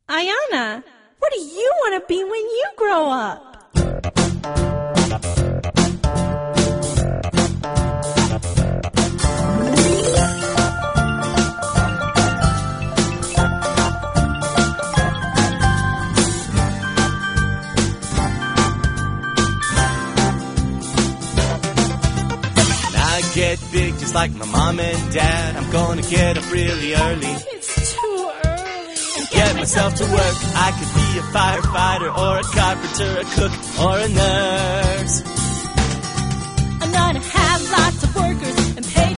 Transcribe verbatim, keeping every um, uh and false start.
Ayana, what do you want to be when you grow up? Get big just like my mom and dad. I'm gonna get up really early. It's too early. And get myself to work. I could be a firefighter or a carpenter, a cook or a nurse. I'm gonna have lots of workers